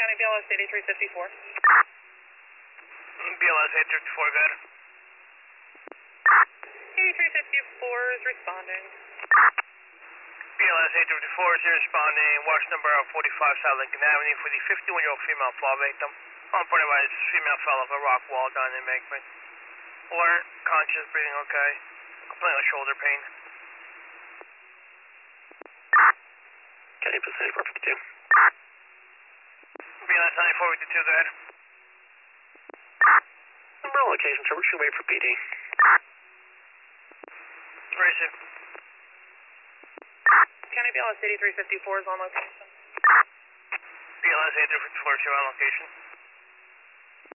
County BLS 8354. BLS 854, good. 8354 is responding. BLS 854 is responding. Watch number 45 South Lincoln Avenue for the 51-year-old female fall victim. Unreported by this female fell off a rock wall down the embankment. Alert, conscious, breathing okay. Complaining of shoulder pain. County Pacific 452. BLS 9452, go ahead. Number location, troubleshoot, wait for PD. Receive. County BLS 8354 is on location. BLS 854 is on location.